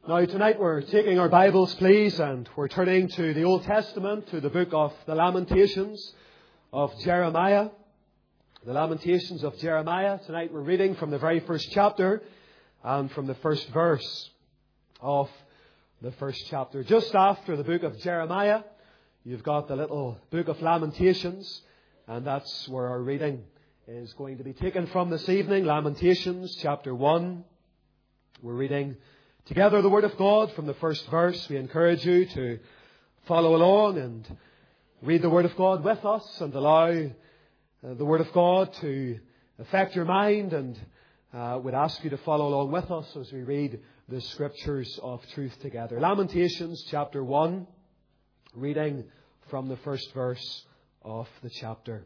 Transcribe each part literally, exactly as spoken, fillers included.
Now tonight we're taking our Bibles, please, and we're turning to the Old Testament, to the book of the Lamentations of Jeremiah. The Lamentations of Jeremiah. Tonight we're reading from the very first chapter and from the first verse of the first chapter. Just after the book of Jeremiah, you've got the little book of Lamentations, and that's where our reading is going to be taken from this evening. Lamentations chapter one. We're reading together the Word of God from the first verse. We encourage you to follow along and read the Word of God with us and allow uh, the Word of God to affect your mind, and uh, would ask you to follow along with us as we read the Scriptures of truth together. Lamentations chapter one, reading from the first verse of the chapter.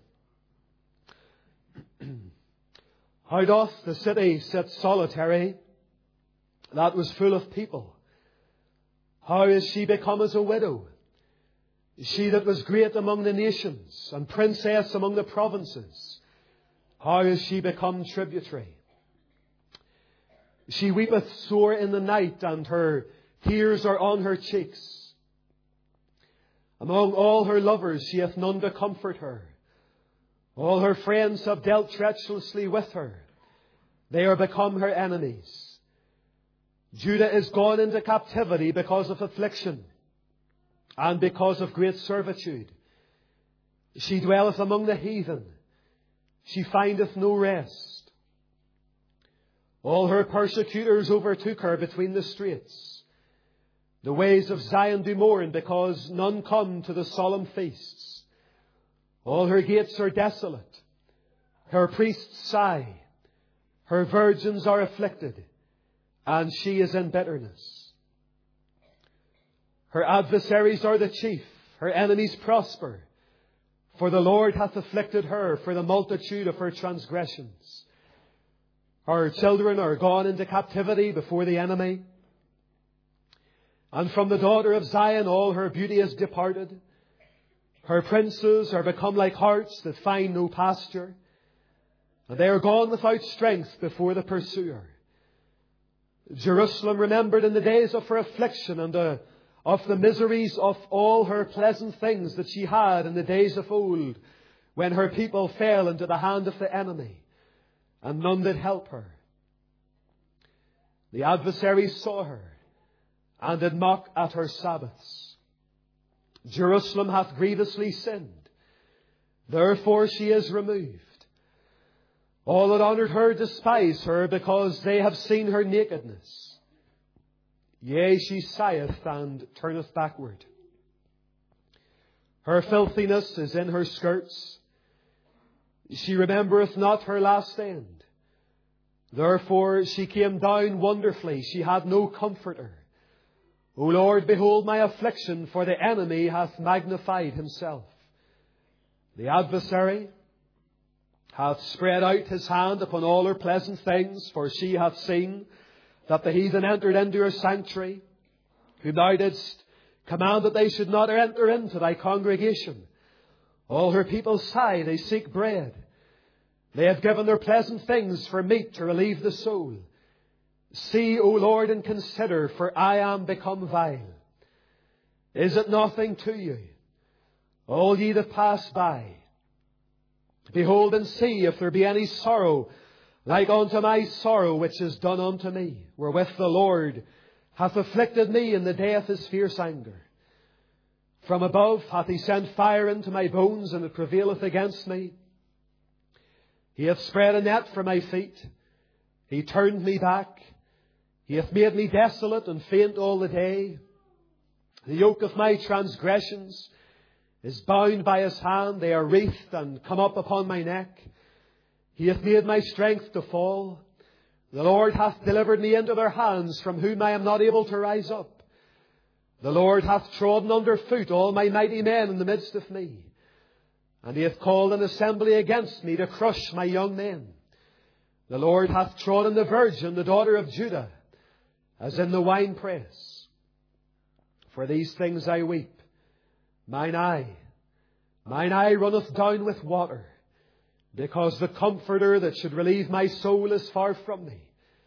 How doth the city sit solitary, that was full of people? How is she become as a widow? She that was great among the nations, and princess among the provinces, how is she become tributary? She weepeth sore in the night, and her tears are on her cheeks. Among all her lovers she hath none to comfort her. All her friends have dealt treacherously with her. They are become her enemies. Judah is gone into captivity because of affliction and because of great servitude. She dwelleth among the heathen. She findeth no rest. All her persecutors overtook her between the straits. The ways of Zion do mourn, because none come to the solemn feasts. All her gates are desolate. Her priests sigh. Her virgins are afflicted, and she is in bitterness. Her adversaries are the chief. Her enemies prosper. For the Lord hath afflicted her for the multitude of her transgressions. Her children are gone into captivity before the enemy. And from the daughter of Zion all her beauty is departed. Her princes are become like harts that find no pasture. And they are gone without strength before the pursuer. Jerusalem remembered in the days of her affliction, and uh, of the miseries of all her pleasant things that she had in the days of old, when her people fell into the hand of the enemy, and none did help her. The adversaries saw her, and did mock at her Sabbaths. Jerusalem hath grievously sinned, therefore she is removed. All that honoured her despise her, because they have seen her nakedness. Yea, she sigheth and turneth backward. Her filthiness is in her skirts. She remembereth not her last end. Therefore she came down wonderfully. She had no comforter. O Lord, behold my affliction, for the enemy hath magnified himself. The adversary hath spread out his hand upon all her pleasant things, for she hath seen that the heathen entered into her sanctuary, whom thou didst command that they should not enter into thy congregation. All her people sigh, they seek bread. They have given their pleasant things for meat to relieve the soul. See, O Lord, and consider, for I am become vile. Is it nothing to you, all ye that pass by? Behold and see if there be any sorrow like unto my sorrow which is done unto me, wherewith the Lord hath afflicted me in the day of his fierce anger. From above hath he sent fire into my bones, and it prevaileth against me. He hath spread a net for my feet. He turned me back. He hath made me desolate and faint all the day. The yoke of my transgressions is bound by his hand. They are wreathed and come up upon my neck. He hath made my strength to fall. The Lord hath delivered me into their hands, from whom I am not able to rise up. The Lord hath trodden under foot all my mighty men in the midst of me. And he hath called an assembly against me to crush my young men. The Lord hath trodden the virgin, the daughter of Judah, as in the winepress. For these things I weep. Mine eye, mine eye runneth down with water, because the Comforter that should relieve my soul is far from me.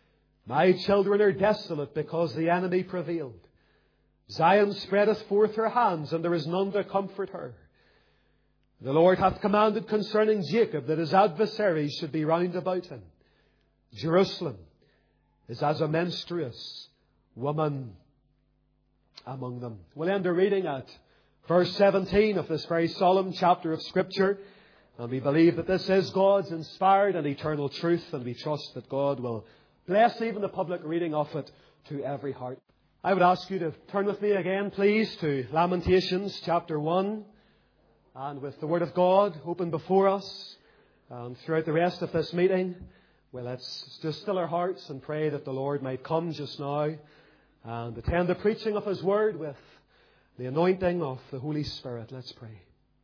My children are desolate because the enemy prevailed. Zion spreadeth forth her hands, and there is none to comfort her. The Lord hath commanded concerning Jacob that his adversaries should be round about him. Jerusalem is as a menstruous woman among them. We'll end our reading at verse seventeen of this very solemn chapter of Scripture. And we believe that this is God's inspired and eternal truth, and we trust that God will bless even the public reading of it to every heart. I would ask you to turn with me again, please, to Lamentations chapter one. And with the Word of God open before us, and throughout the rest of this meeting, well, let's just still our hearts and pray that the Lord might come just now and attend the preaching of His Word with the anointing of the Holy Spirit. Let's pray.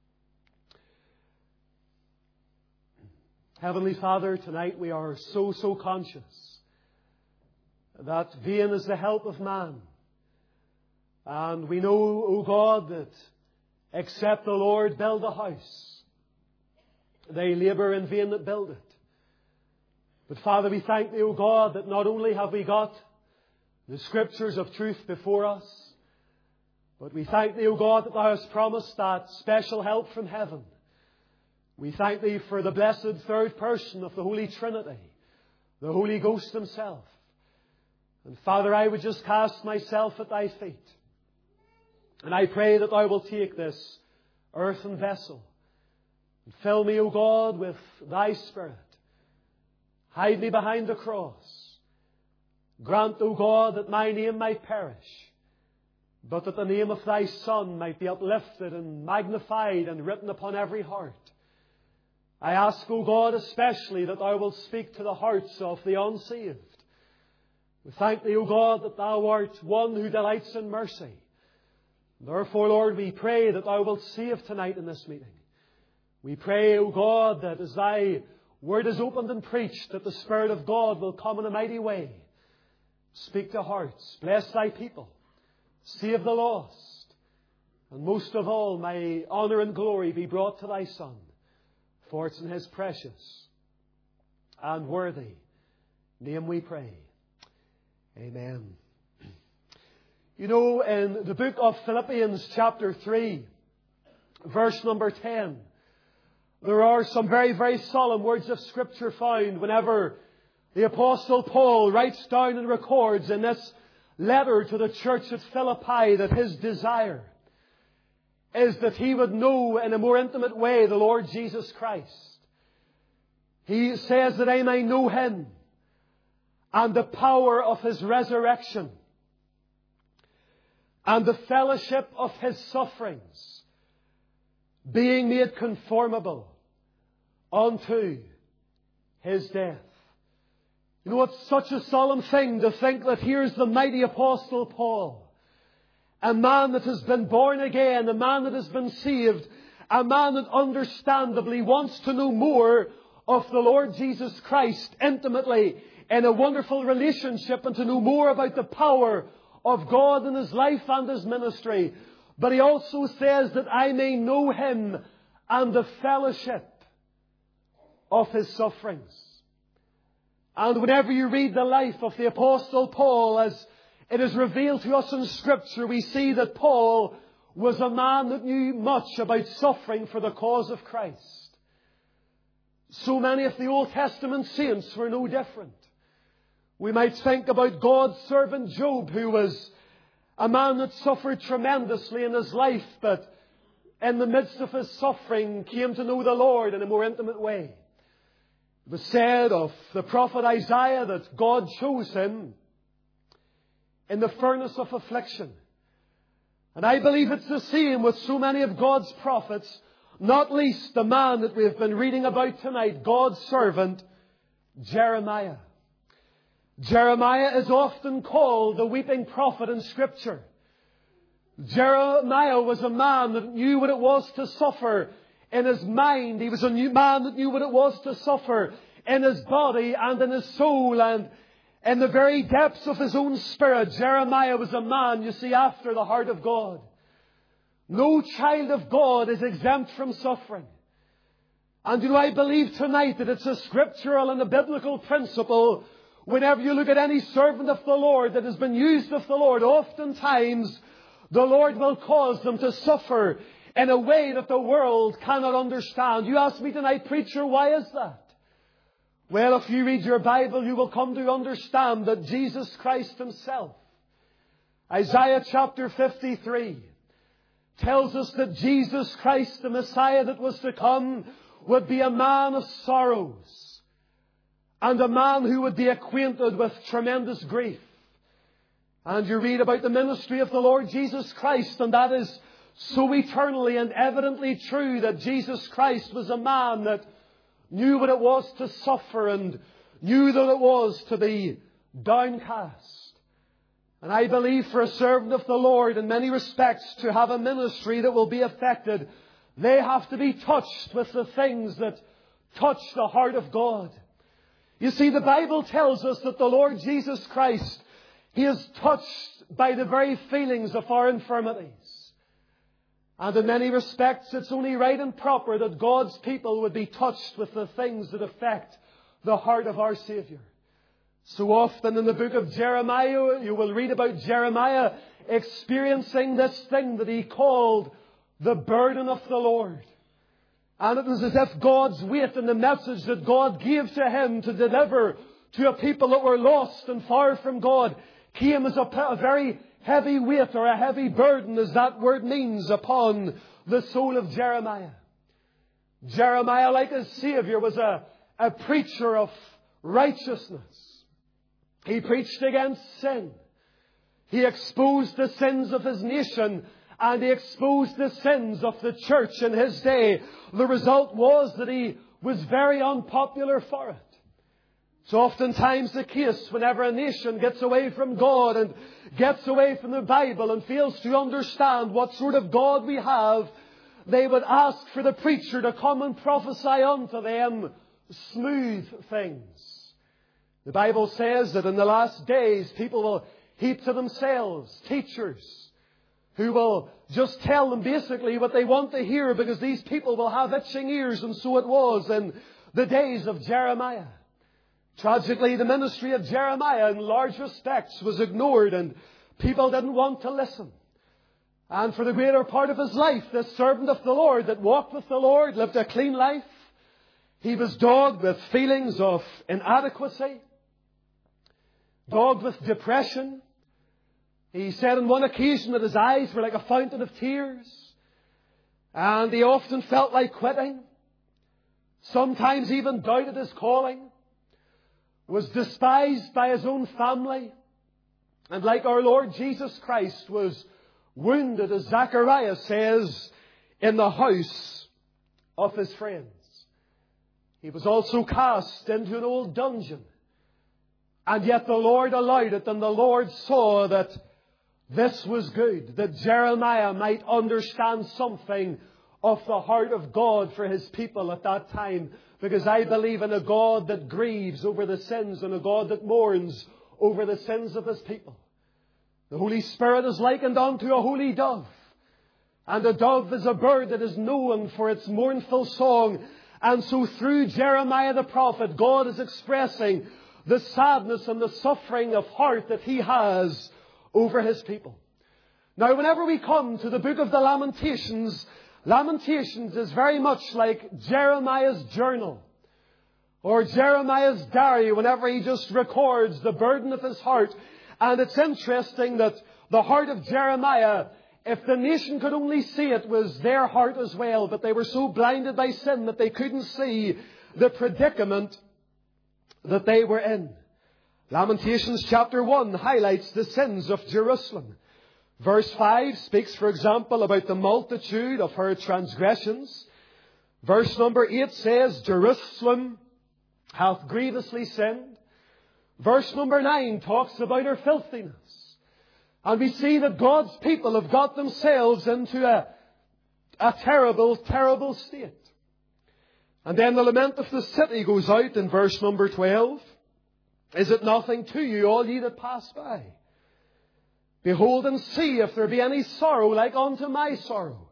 Heavenly Father, tonight we are so, so conscious that vain is the help of man. And we know, O God, that except the Lord build a house, they labour in vain that build it. But Father, we thank Thee, O God, that not only have we got the Scriptures of truth before us, but we thank Thee, O God, that Thou hast promised that special help from heaven. We thank Thee for the blessed third person of the Holy Trinity, the Holy Ghost Himself. And Father, I would just cast myself at Thy feet. And I pray that Thou will take this earthen vessel and fill me, O God, with Thy Spirit. Hide me behind the cross. Grant, O God, that my name might perish, but that the name of Thy Son might be uplifted and magnified and written upon every heart. I ask, O God, especially that Thou wilt speak to the hearts of the unsaved. We thank Thee, O God, that Thou art one who delights in mercy. Therefore, Lord, we pray that Thou wilt save tonight in this meeting. We pray, O God, that as Thy Word is opened and preached, that the Spirit of God will come in a mighty way. Speak to hearts. Bless Thy people. Save the lost. And most of all, may honour and glory be brought to Thy Son. For it's in His precious and worthy name we pray. Amen. You know, in the book of Philippians chapter three, verse number ten, there are some very, very solemn words of Scripture found whenever the Apostle Paul writes down and records in this letter to the church at Philippi that his desire is that he would know in a more intimate way the Lord Jesus Christ. He says that I may know Him and the power of His resurrection and the fellowship of His sufferings, being made conformable unto His death. You know, it's such a solemn thing to think that here's the mighty Apostle Paul, a man that has been born again, a man that has been saved, a man that understandably wants to know more of the Lord Jesus Christ intimately in a wonderful relationship and to know more about the power of God in His life and His ministry. But he also says that I may know Him and the fellowship of His sufferings. And whenever you read the life of the Apostle Paul, as it is revealed to us in Scripture, we see that Paul was a man that knew much about suffering for the cause of Christ. So many of the Old Testament saints were no different. We might think about God's servant Job, who was a man that suffered tremendously in his life, but in the midst of his suffering came to know the Lord in a more intimate way. It was said of the prophet Isaiah that God chose him in the furnace of affliction. And I believe it's the same with so many of God's prophets, not least the man that we have been reading about tonight, God's servant, Jeremiah. Jeremiah is often called the weeping prophet in Scripture. Jeremiah was a man that knew what it was to suffer in his mind. He was a new man that knew what it was to suffer in his body and in his soul and in the very depths of his own spirit. Jeremiah was a man, you see, after the heart of God. No child of God is exempt from suffering. And you know, I believe tonight that it's a scriptural and a biblical principle whenever you look at any servant of the Lord that has been used of the Lord, oftentimes the Lord will cause them to suffer in a way that the world cannot understand. You ask me tonight, preacher, why is that? Well, if you read your Bible, you will come to understand that Jesus Christ Himself, Isaiah chapter fifty-three, tells us that Jesus Christ, the Messiah that was to come, would be a man of sorrows and a man who would be acquainted with tremendous grief. And you read about the ministry of the Lord Jesus Christ, and that is so eternally and evidently true, that Jesus Christ was a man that knew what it was to suffer and knew that it was to be downcast. And I believe for a servant of the Lord, in many respects, to have a ministry that will be affected, they have to be touched with the things that touch the heart of God. You see, the Bible tells us that the Lord Jesus Christ, He is touched by the very feelings of our infirmities. And in many respects, it's only right and proper that God's people would be touched with the things that affect the heart of our Saviour. So often in the book of Jeremiah, you will read about Jeremiah experiencing this thing that he called the burden of the Lord. And it was as if God's weight and the message that God gave to him to deliver to a people that were lost and far from God came as a, a very heavy weight, or a heavy burden, as that word means, upon the soul of Jeremiah. Jeremiah, like his Saviour, was a, a preacher of righteousness. He preached against sin. He exposed the sins of his nation, and he exposed the sins of the church in his day. The result was that he was very unpopular for it. It's oftentimes the case whenever a nation gets away from God and gets away from the Bible and fails to understand what sort of God we have, they would ask for the preacher to come and prophesy unto them smooth things. The Bible says that in the last days people will heap to themselves teachers who will just tell them basically what they want to hear, because these people will have itching ears, and so it was in the days of Jeremiah. Tragically, the ministry of Jeremiah in large respects was ignored, and people didn't want to listen. And for the greater part of his life, this servant of the Lord that walked with the Lord lived a clean life. He was dogged with feelings of inadequacy, dogged with depression. He said on one occasion that his eyes were like a fountain of tears, and he often felt like quitting. Sometimes even doubted his calling. Was despised by his own family, and like our Lord Jesus Christ, was wounded, as Zechariah says, in the house of his friends. He was also cast into an old dungeon, and yet the Lord allowed it, and the Lord saw that this was good, that Jeremiah might understand something of the heart of God for His people at that time. Because I believe in a God that grieves over the sins and a God that mourns over the sins of His people. The Holy Spirit is likened unto a holy dove. And a dove is a bird that is known for its mournful song. And so through Jeremiah the prophet, God is expressing the sadness and the suffering of heart that He has over His people. Now, whenever we come to the book of the Lamentations, Lamentations is very much like Jeremiah's journal, or Jeremiah's diary, whenever he just records the burden of his heart. And it's interesting that the heart of Jeremiah, if the nation could only see it, was their heart as well. But they were so blinded by sin that they couldn't see the predicament that they were in. Lamentations chapter one highlights the sins of Jerusalem. Verse five speaks, for example, about the multitude of her transgressions. Verse number eight says, Jerusalem hath grievously sinned. Verse number nine talks about her filthiness. And we see that God's people have got themselves into a, a terrible, terrible state. And then the lament of the city goes out in verse number twelve. Is it nothing to you, all ye that pass by? Behold and see if there be any sorrow like unto my sorrow,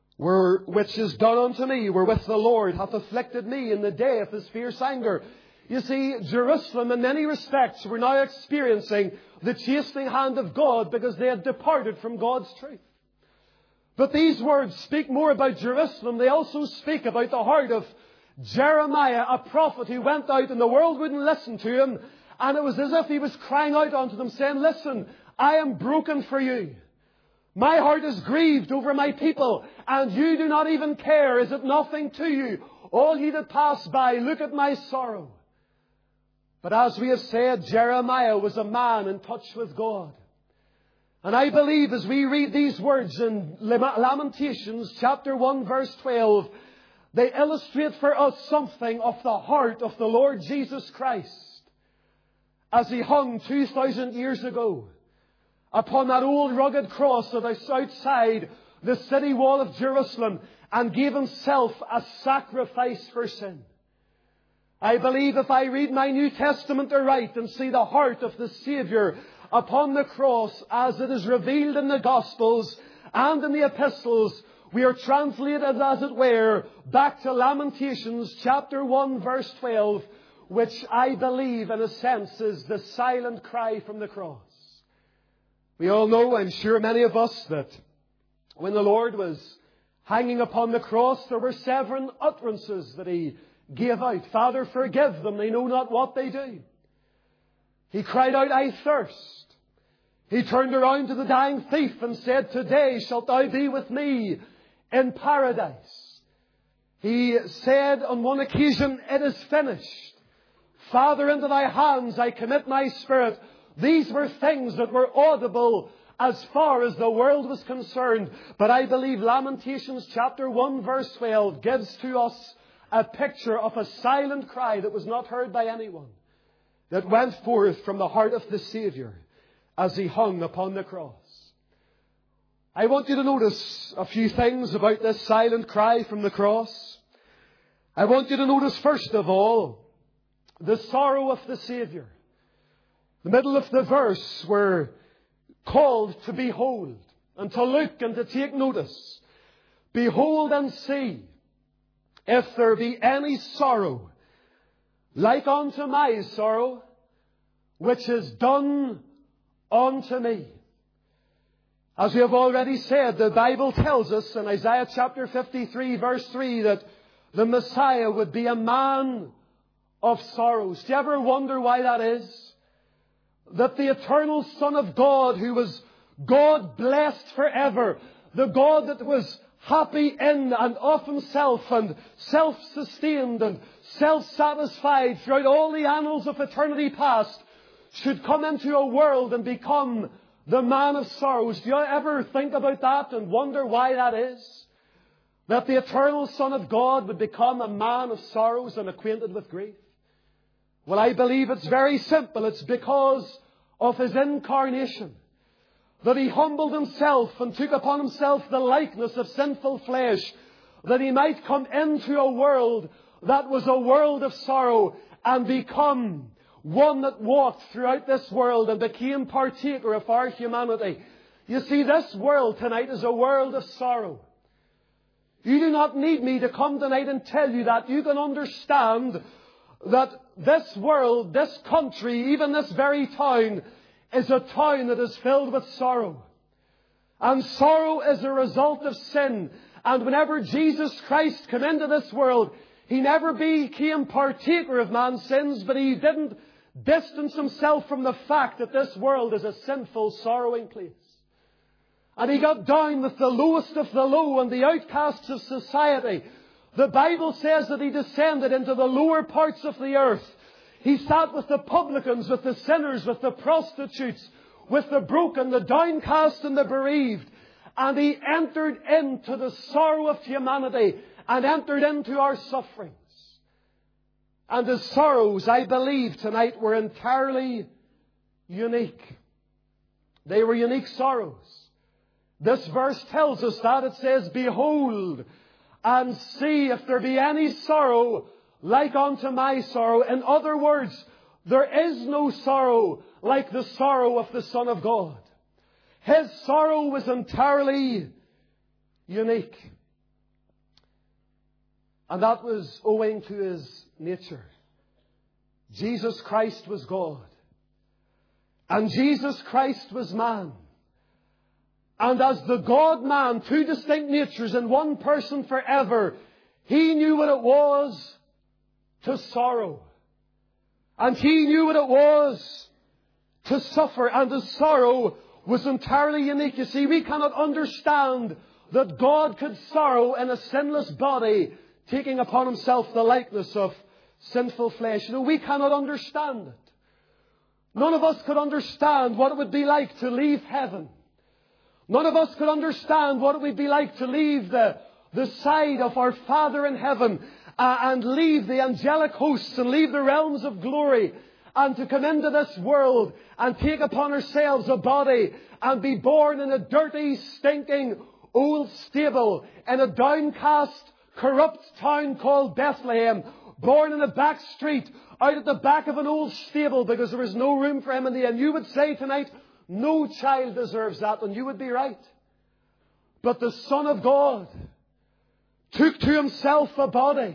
which is done unto me, wherewith the Lord hath afflicted me in the day of His fierce anger. You see, Jerusalem in many respects were now experiencing the chastening hand of God because they had departed from God's truth. But these words speak more about Jerusalem. They also speak about the heart of Jeremiah, a prophet who went out and the world wouldn't listen to him. And it was as if he was crying out unto them saying, listen, I am broken for you. My heart is grieved over my people, and you do not even care. Is it nothing to you? All ye that pass by, look at my sorrow. But as we have said, Jeremiah was a man in touch with God. And I believe as we read these words in Lamentations chapter one verse twelve, they illustrate for us something of the heart of the Lord Jesus Christ as He hung two thousand years ago upon that old rugged cross that is outside the city wall of Jerusalem and gave Himself a sacrifice for sin. I believe if I read my New Testament aright and see the heart of the Saviour upon the cross as it is revealed in the Gospels and in the Epistles, we are translated, as it were, back to Lamentations chapter one verse twelve, which I believe in a sense is the silent cry from the cross. We all know, I'm sure many of us, that when the Lord was hanging upon the cross, there were seven utterances that He gave out. Father, forgive them, they know not what they do. He cried out, I thirst. He turned around to the dying thief and said, today shalt thou be with me in paradise. He said on one occasion, it is finished. Father, into thy hands I commit my spirit. These were things that were audible as far as the world was concerned. But I believe Lamentations chapter one verse twelve gives to us a picture of a silent cry that was not heard by anyone, that went forth from the heart of the Saviour as He hung upon the cross. I want you to notice a few things about this silent cry from the cross. I want you to notice first of all the sorrow of the Saviour. The middle of the verse, we're called to behold and to look and to take notice. Behold and see if there be any sorrow like unto my sorrow, which is done unto me. As we have already said, the Bible tells us in Isaiah chapter fifty-three verse three that the Messiah would be a man of sorrows. Do you ever wonder why that is? That the eternal Son of God, who was God blessed forever, the God that was happy in and of Himself and self-sustained and self-satisfied throughout all the annals of eternity past, should come into a world and become the man of sorrows. Do you ever think about that and wonder why that is? That the eternal Son of God would become a man of sorrows and acquainted with grief? Well, I believe it's very simple. It's because of His incarnation, that He humbled Himself and took upon Himself the likeness of sinful flesh, that He might come into a world that was a world of sorrow and become one that walked throughout this world and became partaker of our humanity. You see, this world tonight is a world of sorrow. You do not need me to come tonight and tell you that. You can understand that this world, this country, even this very town, is a town that is filled with sorrow. And sorrow is a result of sin. And whenever Jesus Christ came into this world, He never became partaker of man's sins, but He didn't distance Himself from the fact that this world is a sinful, sorrowing place. And He got down with the lowest of the low and the outcasts of society. The Bible says that He descended into the lower parts of the earth. He sat with the publicans, with the sinners, with the prostitutes, with the broken, the downcast and the bereaved. And He entered into the sorrow of humanity and entered into our sufferings. And His sorrows, I believe tonight, were entirely unique. They were unique sorrows. This verse tells us that. It says, behold and see if there be any sorrow like unto my sorrow. In other words, there is no sorrow like the sorrow of the Son of God. His sorrow was entirely unique. And that was owing to His nature. Jesus Christ was God. And Jesus Christ was man. And as the God-man, two distinct natures in one person forever, He knew what it was to sorrow. And He knew what it was to suffer. And His sorrow was entirely unique. You see, we cannot understand that God could sorrow in a sinless body, taking upon Himself the likeness of sinful flesh. You know, we cannot understand it. None of us could understand what it would be like to leave heaven. None of us could understand what it would be like to leave the, the side of our Father in heaven uh, and leave the angelic hosts and leave the realms of glory and to come into this world and take upon ourselves a body and be born in a dirty, stinking, old stable in a downcast, corrupt town called Bethlehem, born in a back street, out at the back of an old stable because there was no room for him in the inn. You would say tonight, no child deserves that, and you would be right. But the Son of God took to Himself a body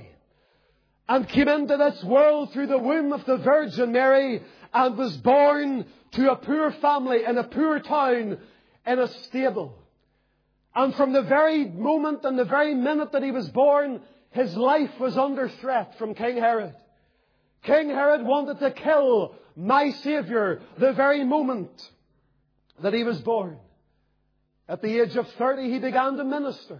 and came into this world through the womb of the Virgin Mary and was born to a poor family in a poor town in a stable. And from the very moment and the very minute that He was born, His life was under threat from King Herod. King Herod wanted to kill my Saviour the very moment that He was born. At the age of thirty, He began to minister.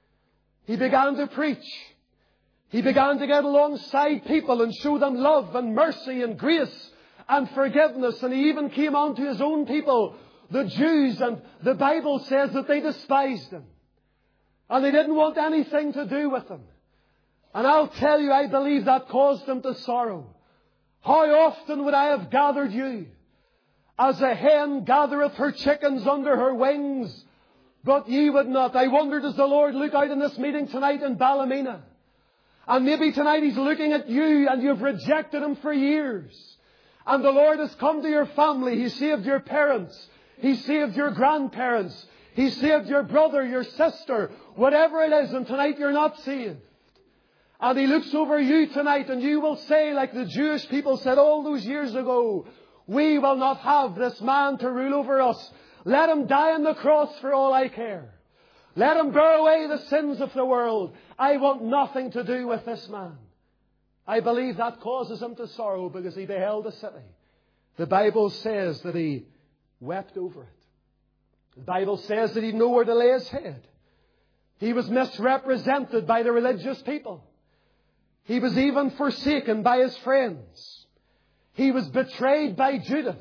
He began to preach. He began to get alongside people and show them love and mercy and grace and forgiveness. And He even came on to His own people, the Jews, and the Bible says that they despised Him. And they didn't want anything to do with Him. And I'll tell you, I believe that caused Him to sorrow. How often would I have gathered you, as a hen gathereth her chickens under her wings, but ye would not. I wonder, does the Lord look out in this meeting tonight in Ballymena? And maybe tonight He's looking at you and you've rejected Him for years. And the Lord has come to your family. He saved your parents. He saved your grandparents. He saved your brother, your sister, whatever it is, and tonight you're not saved. And He looks over you tonight and you will say, like the Jewish people said all those years ago, we will not have this man to rule over us. Let Him die on the cross for all I care. Let Him bear away the sins of the world. I want nothing to do with this man. I believe that causes Him to sorrow because He beheld the city. The Bible says that He wept over it. The Bible says that He didn't know where to lay His head. He was misrepresented by the religious people. He was even forsaken by His friends. He was betrayed by Judas.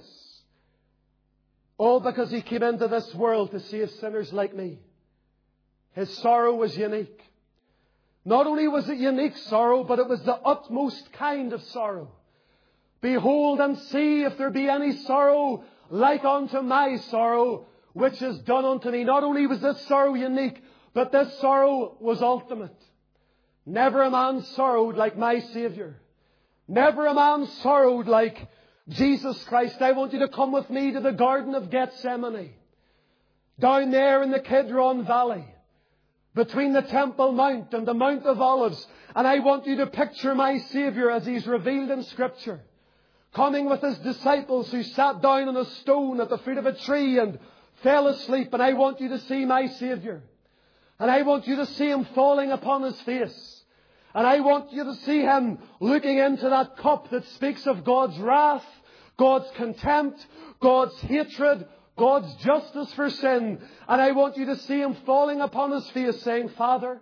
All because He came into this world to save sinners like me. His sorrow was unique. Not only was it unique sorrow, but it was the utmost kind of sorrow. Behold and see if there be any sorrow like unto my sorrow, which is done unto me. Not only was this sorrow unique, but this sorrow was ultimate. Never a man sorrowed like my Saviour. Never a man sorrowed like Jesus Christ. I want you to come with me to the Garden of Gethsemane. Down there in the Kidron Valley, between the Temple Mount and the Mount of Olives. And I want you to picture my Saviour as He's revealed in Scripture, coming with His disciples who sat down on a stone at the foot of a tree and fell asleep. And I want you to see my Saviour. And I want you to see Him falling upon His face. And I want you to see Him looking into that cup that speaks of God's wrath, God's contempt, God's hatred, God's justice for sin. And I want you to see Him falling upon His face saying, Father,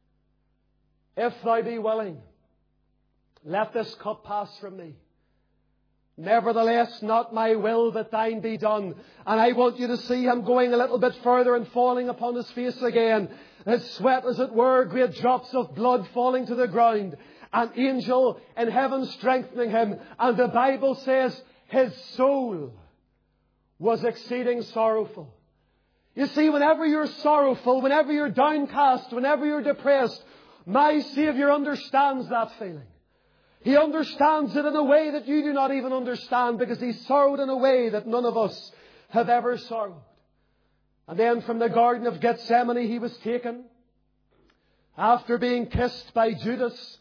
if Thou be willing, let this cup pass from me. Nevertheless, not my will, but Thine be done. And I want you to see Him going a little bit further and falling upon His face again. His sweat, as it were, great drops of blood falling to the ground. An angel in heaven strengthening Him. And the Bible says His soul was exceeding sorrowful. You see, whenever you're sorrowful, whenever you're downcast, whenever you're depressed, my Saviour understands that feeling. He understands it in a way that you do not even understand, because He sorrowed in a way that none of us have ever sorrowed. And then from the Garden of Gethsemane He was taken. After being kissed by Judas,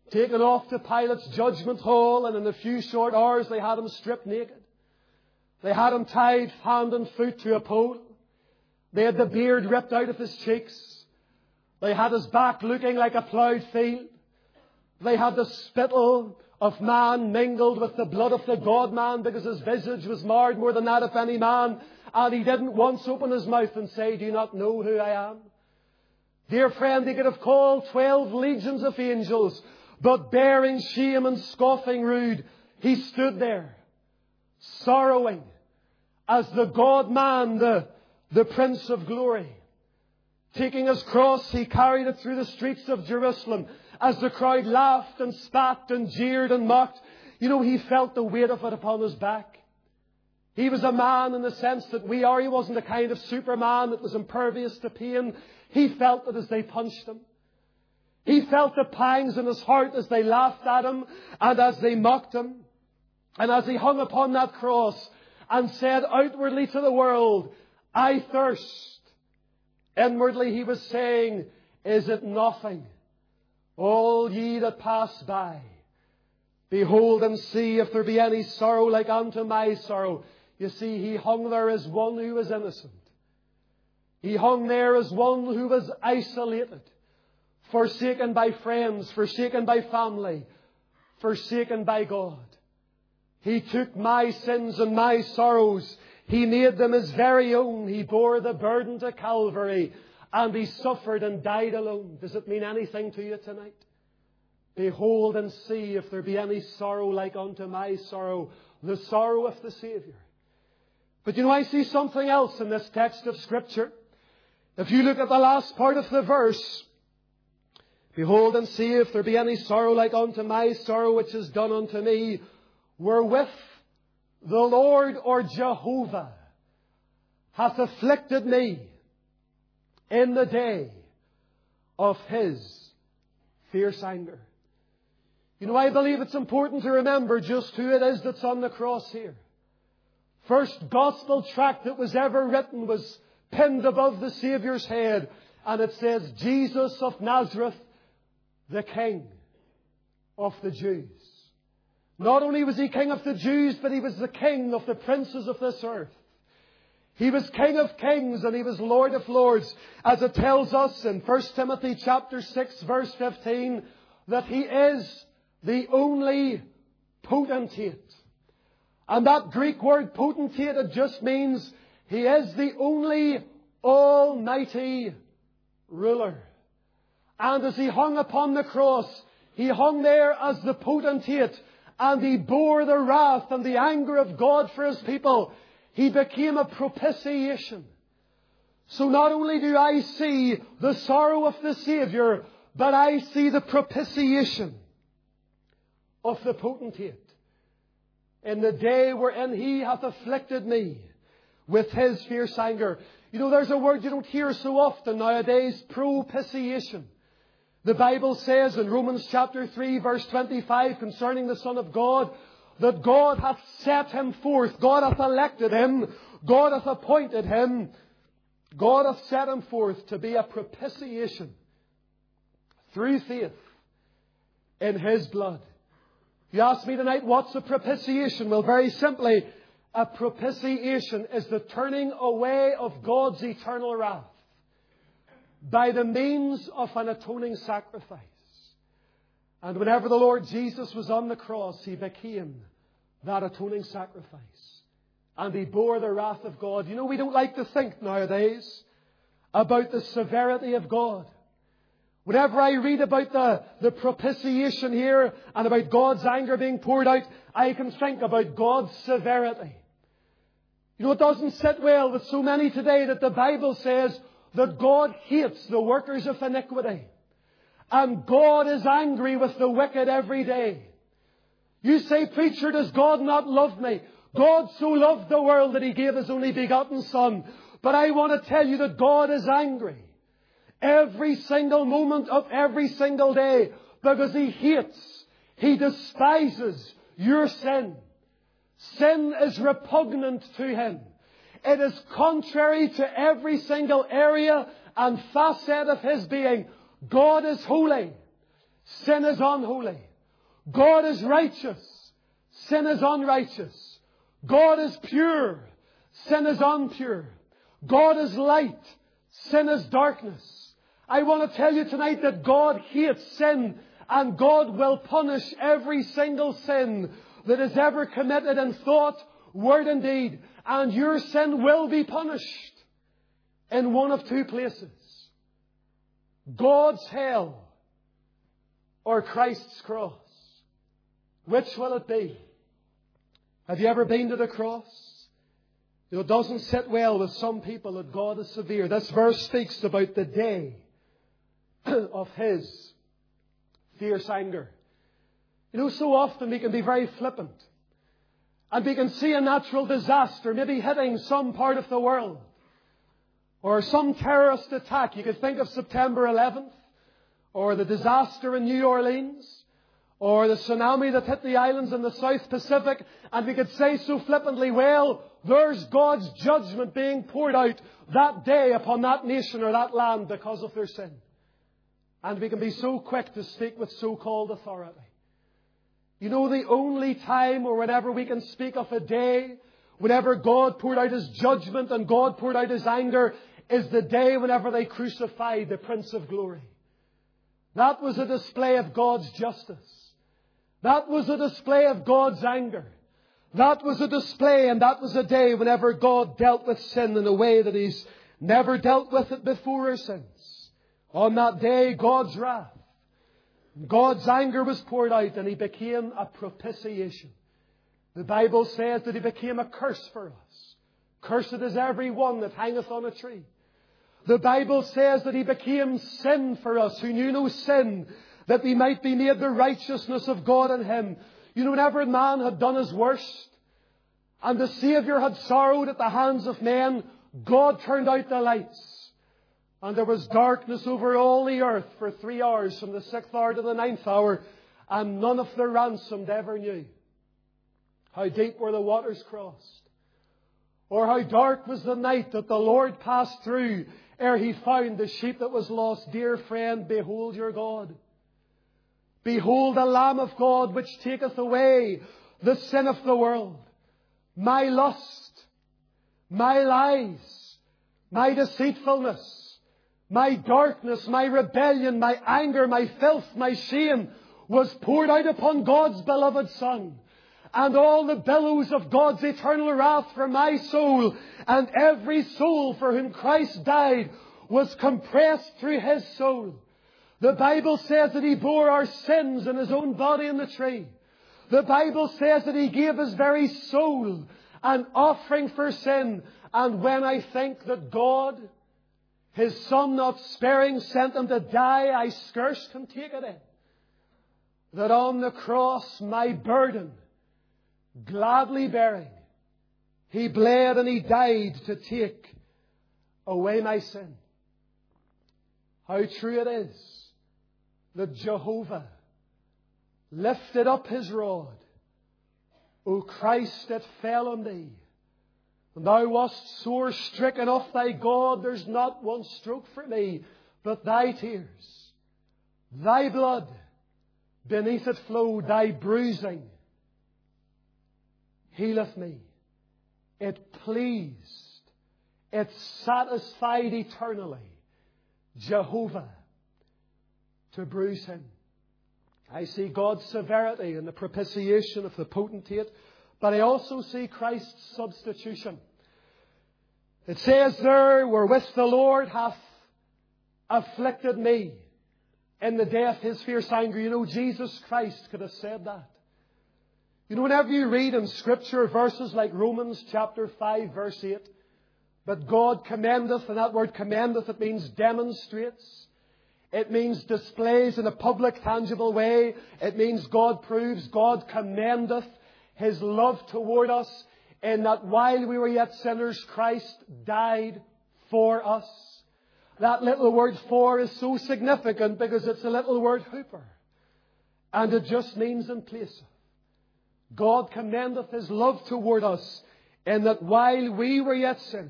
taken off to Pilate's judgment hall, and in a few short hours they had him stripped naked. They had him tied hand and foot to a pole. They had the beard ripped out of his cheeks. They had his back looking like a ploughed field. They had the spittle of man mingled with the blood of the God-man, because his visage was marred more than that of any man. And he didn't once open his mouth and say, "Do you not know who I am?" Dear friend, he could have called twelve legions of angels, but bearing shame and scoffing rude, he stood there, sorrowing, as the God-man, the, the Prince of Glory. Taking his cross, he carried it through the streets of Jerusalem. As the crowd laughed and spat and jeered and mocked, you know, he felt the weight of it upon his back. He was a man in the sense that we are. He wasn't a kind of Superman that was impervious to pain. He felt it as they punched him. He felt the pangs in his heart as they laughed at him and as they mocked him. And as he hung upon that cross and said outwardly to the world, "I thirst," inwardly he was saying, "Is it nothing? All ye that pass by, behold and see if there be any sorrow like unto my sorrow." You see, he hung there as one who was innocent. He hung there as one who was isolated, forsaken by friends, forsaken by family, forsaken by God. He took my sins and my sorrows. He made them his very own. He bore the burden to Calvary, and he suffered and died alone. Does it mean anything to you tonight? Behold and see if there be any sorrow like unto my sorrow, the sorrow of the Saviour. But you know, I see something else in this text of Scripture. If you look at the last part of the verse, behold and see if there be any sorrow like unto my sorrow which is done unto me, wherewith the Lord or Jehovah hath afflicted me in the day of His fierce anger. You know, I believe it's important to remember just who it is that's on the cross here. First gospel tract that was ever written was pinned above the Saviour's head, and it says, "Jesus of Nazareth, the King of the Jews." Not only was He King of the Jews, but He was the King of the princes of this earth. He was King of kings and He was Lord of lords, as it tells us in First Timothy chapter six verse fifteen, that He is the only potentate. And that Greek word potentate, it just means He is the only almighty ruler. And as He hung upon the cross, He hung there as the potentate, and He bore the wrath and the anger of God for His people. He became a propitiation. So not only do I see the sorrow of the Saviour, but I see the propitiation of the potentate. In the day wherein He hath afflicted me with His fierce anger. You know, there's a word you don't hear so often nowadays, propitiation. The Bible says in Romans chapter three verse twenty-five concerning the Son of God, that God hath set Him forth, God hath elected Him, God hath appointed Him, God hath set Him forth to be a propitiation through faith in His blood. You ask me tonight, what's a propitiation? Well, very simply, a propitiation is the turning away of God's eternal wrath by the means of an atoning sacrifice. And whenever the Lord Jesus was on the cross, He became that atoning sacrifice. And He bore the wrath of God. You know, we don't like to think nowadays about the severity of God. Whenever I read about the, the propitiation here and about God's anger being poured out, I can think about God's severity. You know, it doesn't sit well with so many today that the Bible says that God hates the workers of iniquity. And God is angry with the wicked every day. You say, "Preacher, does God not love me?" God so loved the world that He gave His only begotten Son. But I want to tell you that God is angry every single moment of every single day, because He hates, He despises your sin. Sin is repugnant to Him. It is contrary to every single area and facet of His being. God is holy. Sin is unholy. God is righteous. Sin is unrighteous. God is pure. Sin is impure. God is light. Sin is darkness. I want to tell you tonight that God hates sin, and God will punish every single sin that is ever committed in thought, word and deed. And your sin will be punished in one of two places. God's hell or Christ's cross. Which will it be? Have you ever been to the cross? You know, it doesn't sit well with some people that God is severe. This verse speaks about the day of His fierce anger. You know, so often we can be very flippant. And we can see a natural disaster maybe hitting some part of the world. Or some terrorist attack. You could think of September eleventh. Or the disaster in New Orleans. Or the tsunami that hit the islands in the South Pacific. And we could say so flippantly, well, there's God's judgment being poured out that day upon that nation or that land because of their sin. And we can be so quick to speak with so-called authority. You know, the only time or whenever we can speak of a day, whenever God poured out His judgment and God poured out His anger, is the day whenever they crucified the Prince of Glory. That was a display of God's justice. That was a display of God's anger. That was a display and that was a day whenever God dealt with sin in a way that He's never dealt with it before or since. On that day, God's wrath, God's anger was poured out and He became a propitiation. The Bible says that He became a curse for us. Cursed is every one that hangeth on a tree. The Bible says that He became sin for us who knew no sin, that we might be made the righteousness of God in Him. You know, whenever man had done his worst and the Saviour had sorrowed at the hands of men, God turned out the lights. And there was darkness over all the earth for three hours, from the sixth hour to the ninth hour, and none of the ransomed ever knew how deep were the waters crossed, or how dark was the night that the Lord passed through ere He found the sheep that was lost. Dear friend, behold your God. Behold the Lamb of God, which taketh away the sin of the world. My lust, my lies, my deceitfulness, my darkness, my rebellion, my anger, my filth, my shame was poured out upon God's beloved Son. And all the billows of God's eternal wrath for my soul and every soul for whom Christ died was compressed through His soul. The Bible says that He bore our sins in His own body on the tree. The Bible says that He gave His very soul an offering for sin. And when I think that God, His Son not sparing, sent Him to die, I scarce can take it in. That on the cross my burden, gladly bearing, He bled and He died to take away my sin. How true it is that Jehovah lifted up His rod. O Christ, it fell on Thee. And Thou wast sore stricken of Thy God. There's not one stroke for me, but Thy tears. Thy blood, beneath it flowed. Thy bruising healeth me. It pleased, it satisfied eternally Jehovah to bruise Him. I see God's severity in the propitiation of the potentate, but I also see Christ's substitution. It says there, wherewith the Lord hath afflicted me in the day of His fierce anger. You know, Jesus Christ could have said that. You know, whenever you read in Scripture verses like Romans chapter five, verse eight, but God commendeth, and that word commendeth, it means demonstrates. It means displays in a public, tangible way. It means God proves, God commendeth His love toward us, in that while we were yet sinners, Christ died for us. That little word for is so significant because it's a little word hooper. And it just means in place of. God commendeth His love toward us, in that while we were yet sinners,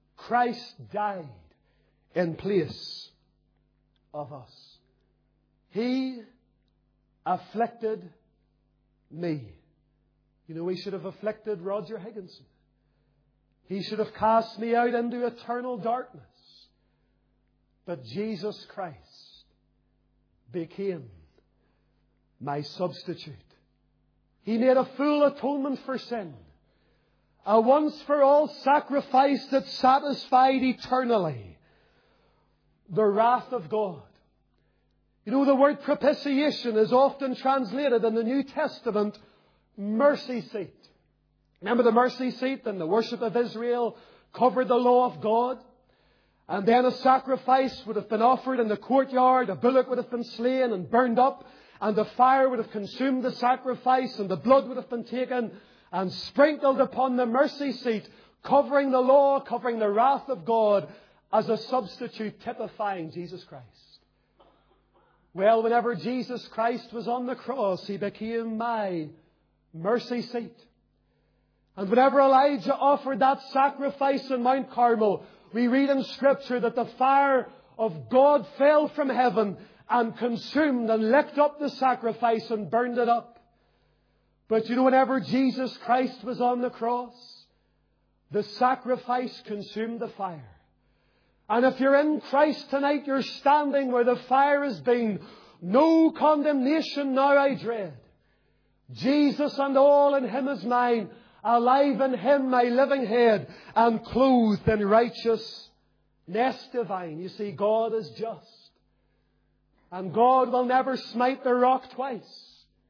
Christ died in place of us. He afflicted me. You know, He should have afflicted Roger Higginson. He should have cast me out into eternal darkness. But Jesus Christ became my substitute. He made a full atonement for sin. A once-for-all sacrifice that satisfied eternally the wrath of God. You know, the word propitiation is often translated in the New Testament mercy seat. Remember the mercy seat and the worship of Israel covered the law of God. And then a sacrifice would have been offered in the courtyard. A bullock would have been slain and burned up. And the fire would have consumed the sacrifice. And the blood would have been taken and sprinkled upon the mercy seat, covering the law, covering the wrath of God as a substitute typifying Jesus Christ. Well, whenever Jesus Christ was on the cross, He became my mercy seat. And whenever Elijah offered that sacrifice in Mount Carmel, we read in Scripture that the fire of God fell from heaven and consumed and licked up the sacrifice and burned it up. But you know, whenever Jesus Christ was on the cross, the sacrifice consumed the fire. And if you're in Christ tonight, you're standing where the fire has been. No condemnation now I dread. Jesus and all in Him is mine. Alive in Him my living head, and clothed in righteousness divine. You see, God is just. And God will never smite the rock twice.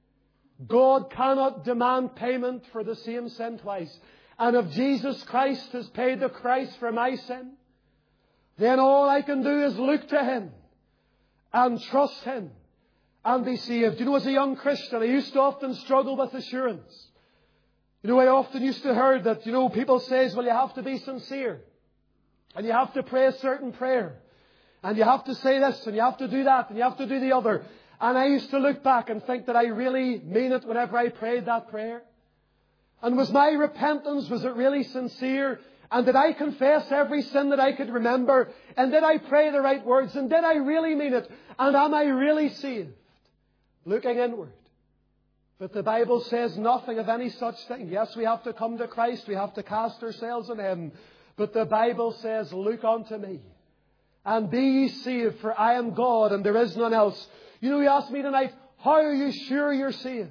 God cannot demand payment for the same sin twice. And if Jesus Christ has paid the price for my sin, then all I can do is look to Him and trust Him and be saved. You know, as a young Christian, I used to often struggle with assurance. You know, I often used to hear that, you know, people say, well, you have to be sincere. And you have to pray a certain prayer. And you have to say this, and you have to do that, and you have to do the other. And I used to look back and think that I really mean it whenever I prayed that prayer. And was my repentance, was it really sincere? And did I confess every sin that I could remember? And did I pray the right words? And did I really mean it? And am I really saved? Looking inward. But the Bible says nothing of any such thing. Yes, we have to come to Christ. We have to cast ourselves on Him. But the Bible says, look unto me and be ye saved, for I am God and there is none else. You know, you asked me tonight, how are you sure you're saved?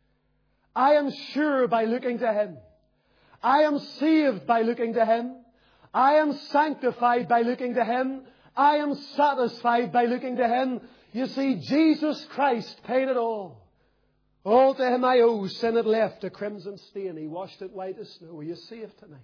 I am sure by looking to Him. I am saved by looking to Him. I am sanctified by looking to Him. I am satisfied by looking to Him. You see, Jesus Christ paid it all. All to Him I owe, sin had left a crimson stain. He washed it white as snow. Are you saved tonight?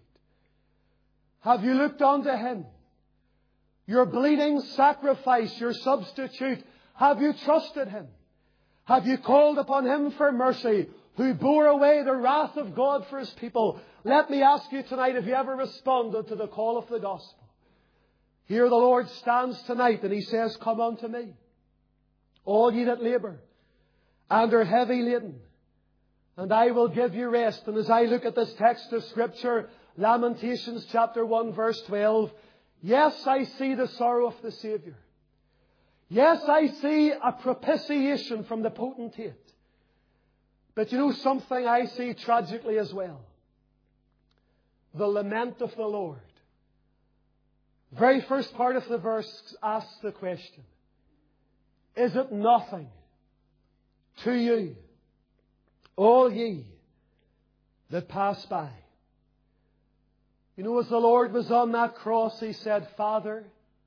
Have you looked unto Him? Your bleeding sacrifice, your substitute. Have you trusted Him? Have you called upon Him for mercy, who bore away the wrath of God for His people? Let me ask you tonight, have you ever responded to the call of the gospel? Here the Lord stands tonight and He says, come unto me, all ye that labour and are heavy laden, and I will give you rest. And as I look at this text of Scripture, Lamentations chapter one verse twelve, yes, I see the sorrow of the Saviour. Yes, I see a propitiation from the potentate. But you know something I see tragically as well? The lament of the Lord. The very first part of the verse asks the question, is it nothing to you, all ye that pass by? You know, as the Lord was on that cross, He said, Father,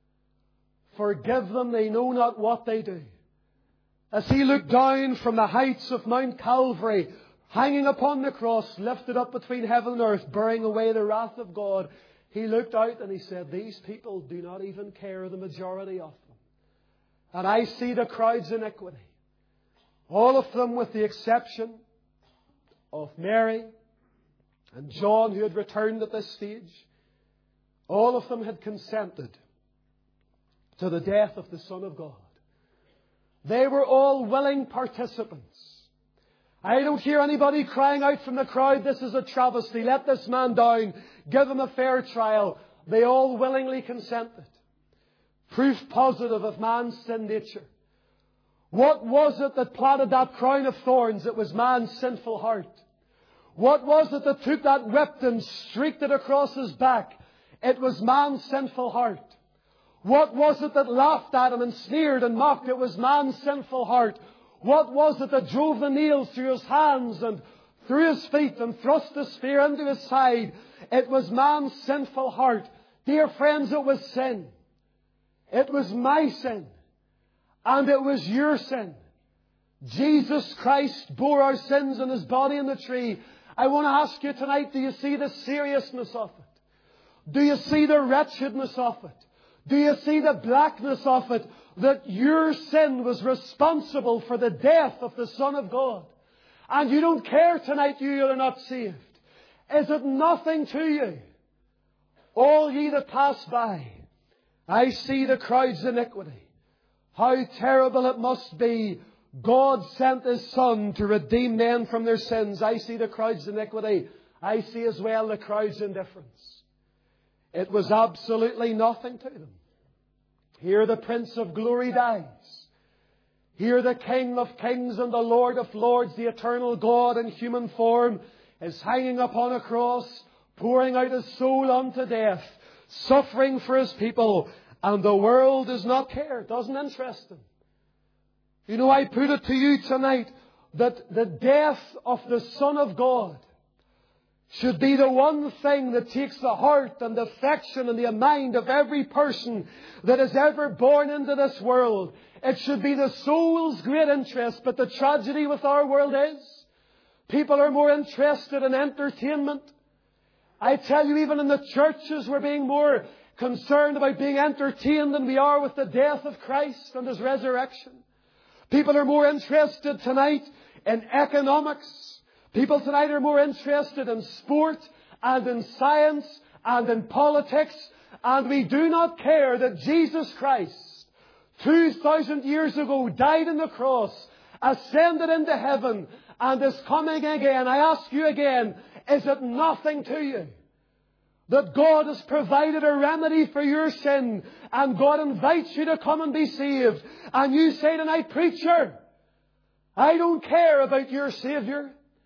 forgive them, they know not what they do. As He looked down from the heights of Mount Calvary, hanging upon the cross, lifted up between heaven and earth, bearing away the wrath of God, He looked out and He said, these people do not even care, the majority of them. And I see the crowd's iniquity. All of them with the exception of Mary and John, who had returned at this stage. All of them had consented to the death of the Son of God. They were all willing participants. I don't hear anybody crying out from the crowd, this is a travesty, let this man down, give him a fair trial. They all willingly consented. Proof positive of man's sin nature. What was it that planted that crown of thorns? It was man's sinful heart. What was it that took that whip and streaked it across his back? It was man's sinful heart. What was it that laughed at him and sneered and mocked? It was man's sinful heart. What was it that drove the nails through his hands and through his feet and thrust the spear into his side? It was man's sinful heart. Dear friends, it was sin. It was my sin. And it was your sin. Jesus Christ bore our sins in His body on the tree. I want to ask you tonight, do you see the seriousness of it? Do you see the wretchedness of it? Do you see the blackness of it? That your sin was responsible for the death of the Son of God. And you don't care tonight, you are not saved. Is it nothing to you? All ye that pass by, I see the crowd's iniquity. How terrible it must be. God sent His Son to redeem men from their sins. I see the crowd's iniquity. I see as well the crowd's indifference. It was absolutely nothing to them. Here the Prince of Glory dies. Here the King of Kings and the Lord of Lords, the eternal God in human form, is hanging upon a cross, pouring out His soul unto death, suffering for His people. And the world does not care, doesn't interest them. You know, I put it to you tonight that the death of the Son of God should be the one thing that takes the heart and the affection and the mind of every person that is ever born into this world. It should be the soul's great interest. But the tragedy with our world is people are more interested in entertainment. I tell you, even in the churches, we're being more concerned about being entertained than we are with the death of Christ and His resurrection. People are more interested tonight in economics. People tonight are more interested in sport and in science and in politics. And we do not care that Jesus Christ, two thousand years ago, died on the cross, ascended into heaven, and is coming again. I ask you again, is it nothing to you that God has provided a remedy for your sin, and God invites you to come and be saved? And you say tonight, preacher, I don't care about your Saviour.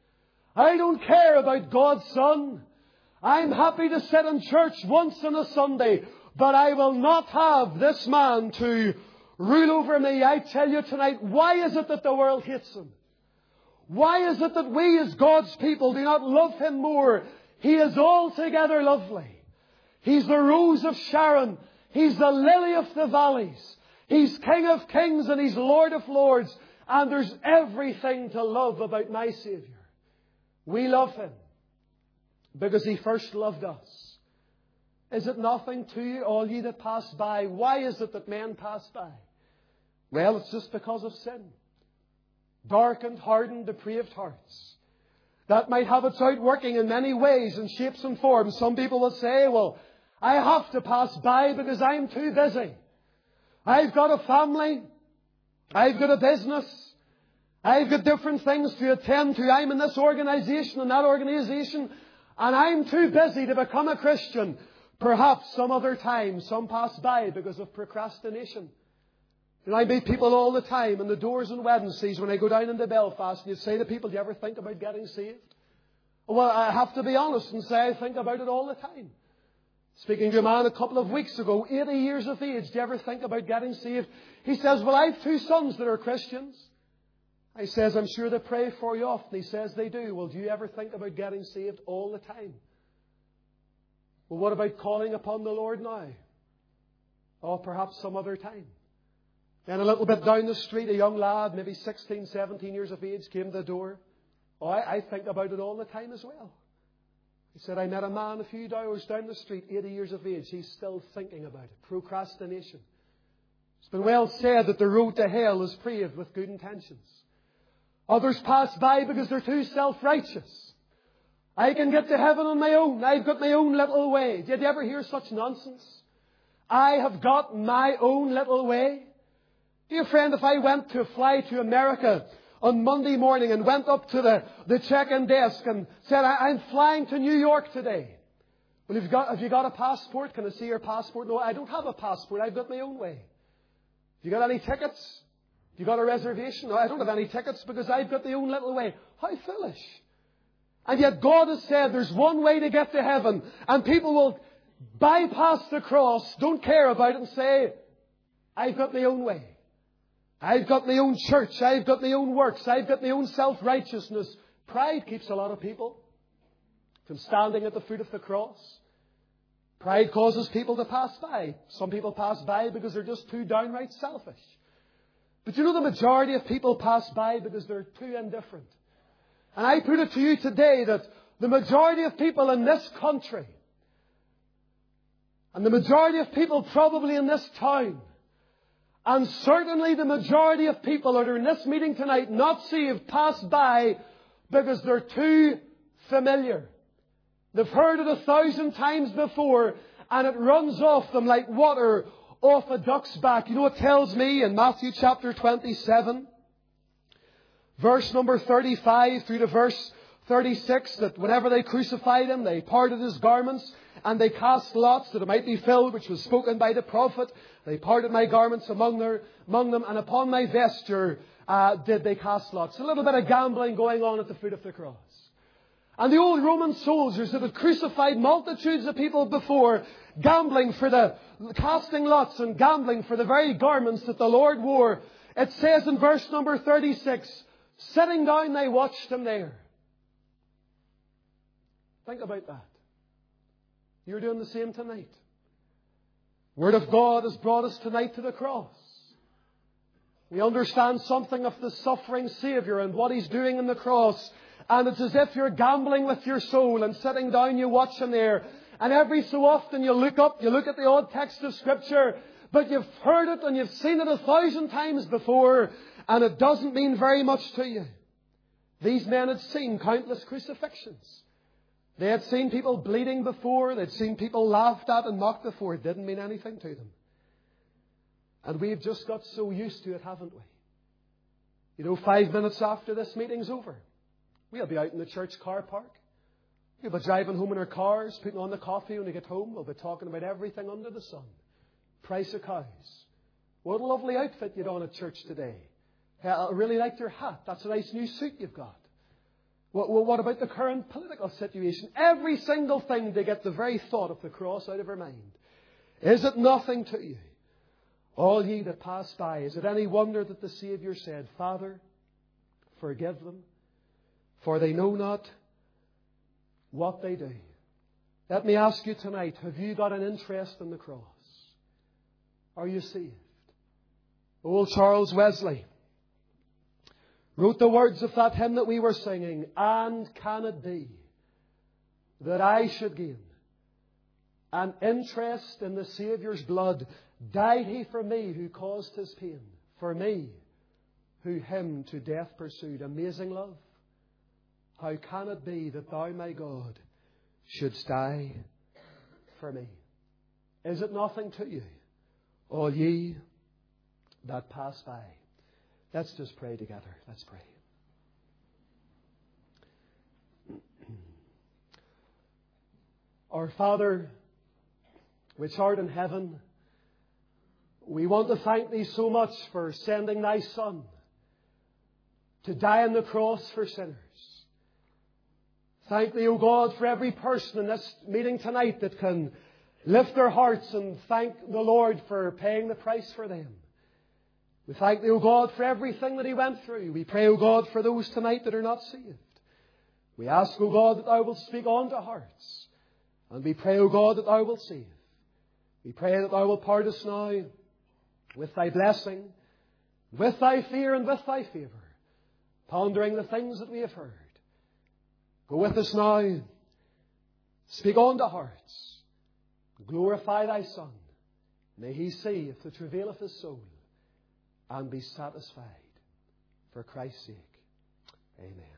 I don't care about God's Son. I'm happy to sit in church once on a Sunday, but I will not have this man to rule over me. I tell you tonight, why is it that the world hates Him? Why is it that we as God's people do not love Him more? He is altogether lovely. He's the rose of Sharon. He's the lily of the valleys. He's King of kings and He's Lord of lords. And there's everything to love about my Saviour. We love Him because He first loved us. Is it nothing to you, all ye that pass by? Why is it that men pass by? Well, it's just because of sin. Darkened, hardened, depraved hearts. That might have its outworking in many ways and shapes and forms. Some people will say, well, I have to pass by because I'm too busy. I've got a family. I've got a business. I've got different things to attend to. I'm in this organization and that organization, and I'm too busy to become a Christian. Perhaps some other time some pass by because of procrastination. And I meet people all the time in the doors on Wednesdays when I go down into Belfast, and you say to people, do you ever think about getting saved? Well, I have to be honest and say I think about it all the time. Speaking to a man a couple of weeks ago, eighty years of age, do you ever think about getting saved? He says, well, I have two sons that are Christians. I says, I'm sure they pray for you often. He says they do. Well, do you ever think about getting saved? All the time. Well, what about calling upon the Lord now? Or perhaps some other time. And a little bit down the street, a young lad, maybe sixteen, seventeen years of age, came to the door. Oh, I, I think about it all the time as well. He said, I met a man a few hours down the street, eighty years of age. He's still thinking about it. Procrastination. It's been well said that the road to hell is paved with good intentions. Others pass by because they're too self-righteous. I can get to heaven on my own. I've got my own little way. Did you ever hear such nonsense? I have got my own little way. Dear friend, if I went to fly to America on Monday morning and went up to the, the check-in desk and said, I, I'm flying to New York today. Well, have you, got, have you got a passport? Can I see your passport? No, I don't have a passport. I've got my own way. Have you got any tickets? You got a reservation? No, I don't have any tickets because I've got the own little way. How foolish. And yet God has said there's one way to get to heaven, and people will bypass the cross, don't care about it, and say, I've got my own way. I've got my own church. I've got my own works. I've got my own self-righteousness. Pride keeps a lot of people from standing at the foot of the cross. Pride causes people to pass by. Some people pass by because they're just too downright selfish. But you know, the majority of people pass by because they're too indifferent. And I put it to you today that the majority of people in this country, and the majority of people probably in this town, and certainly the majority of people that are in this meeting tonight not saved, pass by because they're too familiar. They've heard it a thousand times before, and it runs off them like water off a duck's back. You know, it tells me in Matthew chapter twenty-seven, verse number thirty-five through to verse thirty-six, that whenever they crucified Him, they parted His garments and they cast lots that it might be filled, which was spoken by the prophet. They parted my garments among, their, among them, and upon my vesture uh, did they cast lots. A little bit of gambling going on at the foot of the cross. And the old Roman soldiers that had crucified multitudes of people before, gambling for the, casting lots and gambling for the very garments that the Lord wore. It says in verse number thirty-six, sitting down they watched Him there. Think about that. You're doing the same tonight. Word of God has brought us tonight to the cross. We understand something of the suffering Saviour and what He's doing in the cross. And it's as if you're gambling with your soul and sitting down, you watch Him there. And every so often you look up, you look at the odd text of Scripture, but you've heard it and you've seen it a thousand times before, and it doesn't mean very much to you. These men had seen countless crucifixions. They had seen people bleeding before. They'd seen people laughed at and mocked before. It didn't mean anything to them. And we've just got so used to it, haven't we? You know, five minutes after this meeting's over, we'll be out in the church car park. We'll be driving home in our cars, putting on the coffee when we get home. We'll be talking about everything under the sun. Price of cows. What a lovely outfit you'd on at church today. I really liked your hat. That's a nice new suit you've got. Well, what about the current political situation? Every single thing to get the very thought of the cross out of our mind. Is it nothing to you, all ye that pass by? Is it any wonder that the Saviour said, Father, forgive them, for they know not what they do? Let me ask you tonight, have you got an interest in the cross? Are you saved? Old Charles Wesley wrote the words of that hymn that we were singing, and can it be that I should gain an interest in the Saviour's blood? Died He for me who caused His pain, for me who Him to death pursued. Amazing love. How can it be that Thou, my God, shouldst die for me? Is it nothing to you, all ye that pass by? Let's just pray together. Let's pray. Our Father, which art in heaven, we want to thank Thee so much for sending Thy Son to die on the cross for sinners. Thank Thee, O God, for every person in this meeting tonight that can lift their hearts and thank the Lord for paying the price for them. We thank Thee, O God, for everything that He went through. We pray, O God, for those tonight that are not saved. We ask, O God, that Thou wilt speak on to hearts. And we pray, O God, that Thou wilt save. We pray that Thou wilt part us now with Thy blessing, with Thy fear and with Thy favour, pondering the things that we have heard. Go with us now. Speak on to hearts. Glorify Thy Son. May He see if the travail of His soul and be satisfied. For Christ's sake. Amen.